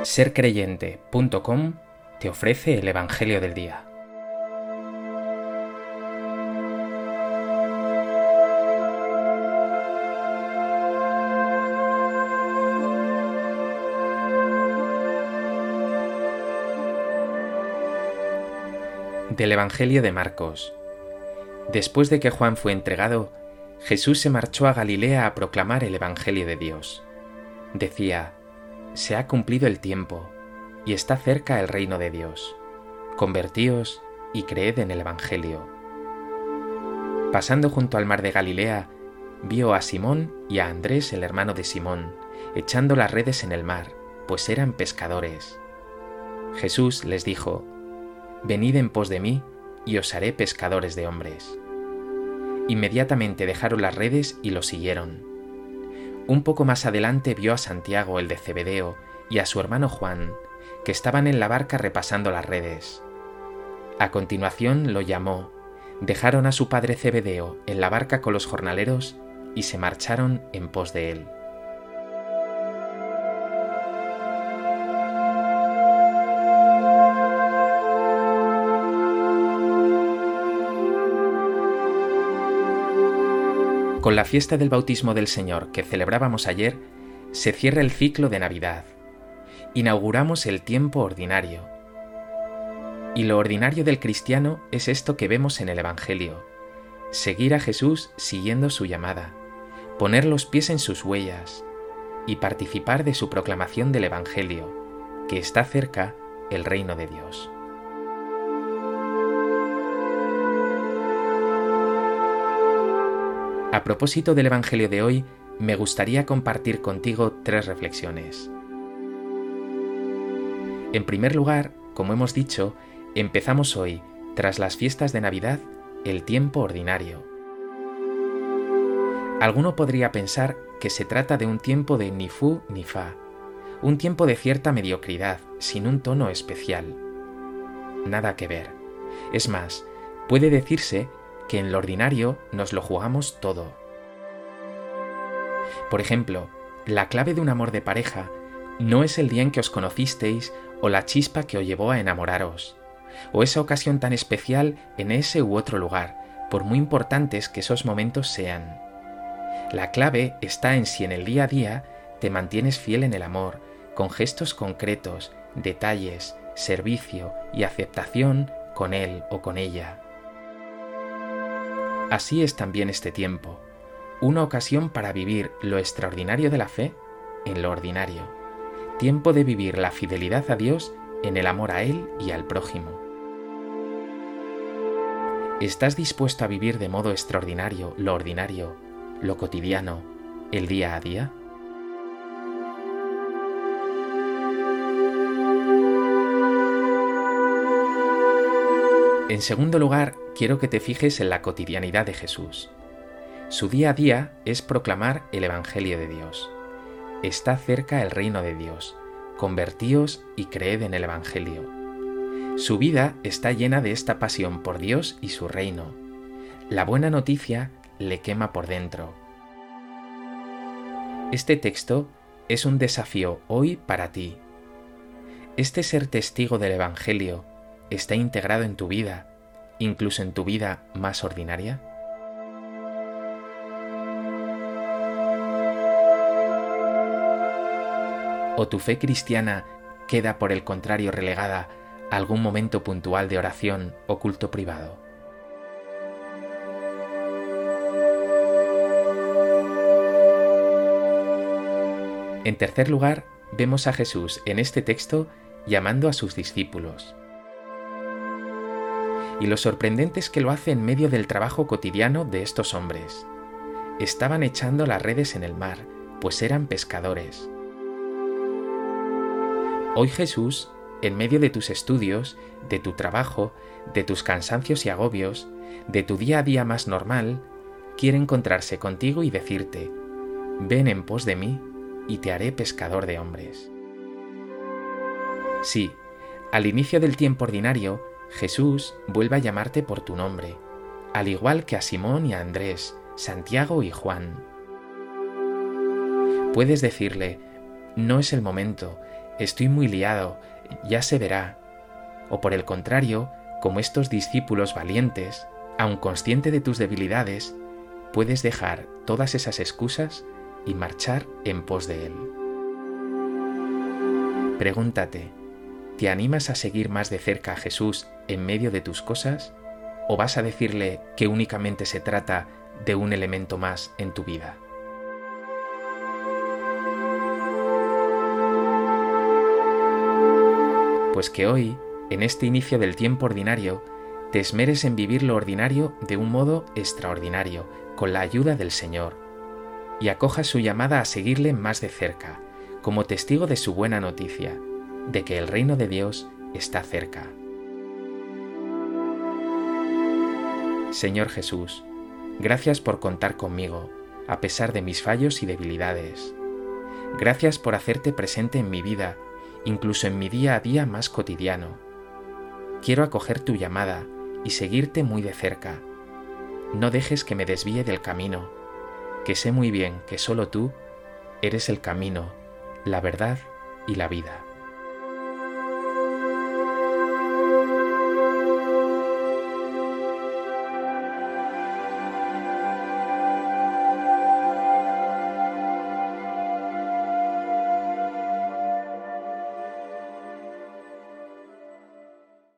Sercreyente.com te ofrece el Evangelio del Día. Del Evangelio de Marcos. Después de que Juan fue entregado, Jesús se marchó a Galilea a proclamar el Evangelio de Dios. Decía: «Se ha cumplido el tiempo, y está cerca el reino de Dios. Convertíos y creed en el Evangelio». Pasando junto al mar de Galilea, vio a Simón y a Andrés, el hermano de Simón, echando las redes en el mar, pues eran pescadores. Jesús les dijo: «Venid en pos de mí, y os haré pescadores de hombres». Inmediatamente dejaron las redes y lo siguieron. Un poco más adelante vio a Santiago, el de Zebedeo, y a su hermano Juan, que estaban en la barca repasando las redes. A continuación lo llamó, dejaron a su padre Zebedeo en la barca con los jornaleros y se marcharon en pos de él. Con la fiesta del bautismo del Señor que celebrábamos ayer, se cierra el ciclo de Navidad. Inauguramos el tiempo ordinario. Y lo ordinario del cristiano es esto que vemos en el Evangelio: seguir a Jesús siguiendo su llamada, poner los pies en sus huellas y participar de su proclamación del Evangelio, que está cerca el reino de Dios. A propósito del Evangelio de hoy, me gustaría compartir contigo 3 reflexiones. En primer lugar, como hemos dicho, empezamos hoy, tras las fiestas de Navidad, el tiempo ordinario. Alguno podría pensar que se trata de un tiempo de ni fu ni fa, un tiempo de cierta mediocridad, sin un tono especial. Nada que ver. Es más, puede decirse que en lo ordinario nos lo jugamos todo. Por ejemplo, la clave de un amor de pareja no es el día en que os conocisteis o la chispa que os llevó a enamoraros, o esa ocasión tan especial en ese u otro lugar, por muy importantes que esos momentos sean. La clave está en si en el día a día te mantienes fiel en el amor, con gestos concretos, detalles, servicio y aceptación con él o con ella. Así es también este tiempo, una ocasión para vivir lo extraordinario de la fe en lo ordinario, tiempo de vivir la fidelidad a Dios en el amor a Él y al prójimo. ¿Estás dispuesto a vivir de modo extraordinario lo ordinario, lo cotidiano, el día a día? En segundo lugar, quiero que te fijes en la cotidianidad de Jesús. Su día a día es proclamar el Evangelio de Dios. Está cerca el reino de Dios. Convertíos y creed en el Evangelio. Su vida está llena de esta pasión por Dios y su reino. La buena noticia le quema por dentro. Este texto es un desafío hoy para ti. Este ser testigo del Evangelio está integrado en tu vida, incluso en tu vida más ordinaria. ¿O tu fe cristiana queda por el contrario relegada a algún momento puntual de oración o culto privado? En tercer lugar, vemos a Jesús en este texto llamando a sus discípulos. Y lo sorprendente es que lo hace en medio del trabajo cotidiano de estos hombres. Estaban echando las redes en el mar, pues eran pescadores. Hoy Jesús, en medio de tus estudios, de tu trabajo, de tus cansancios y agobios, de tu día a día más normal, quiere encontrarse contigo y decirte: «Ven en pos de mí y te haré pescador de hombres». Sí, al inicio del tiempo ordinario, Jesús vuelve a llamarte por tu nombre, al igual que a Simón y a Andrés, Santiago y Juan. Puedes decirle: no es el momento, estoy muy liado, ya se verá. O por el contrario, como estos discípulos valientes, aun consciente de tus debilidades, puedes dejar todas esas excusas y marchar en pos de Él. Pregúntate, ¿te animas a seguir más de cerca a Jesús en medio de tus cosas? ¿O vas a decirle que únicamente se trata de un elemento más en tu vida? Pues que hoy, en este inicio del tiempo ordinario, te esmeres en vivir lo ordinario de un modo extraordinario, con la ayuda del Señor, y acojas su llamada a seguirle más de cerca, como testigo de su buena noticia, de que el reino de Dios está cerca. Señor Jesús, gracias por contar conmigo, a pesar de mis fallos y debilidades. Gracias por hacerte presente en mi vida, incluso en mi día a día más cotidiano. Quiero acoger tu llamada y seguirte muy de cerca. No dejes que me desvíe del camino, que sé muy bien que solo tú eres el camino, la verdad y la vida.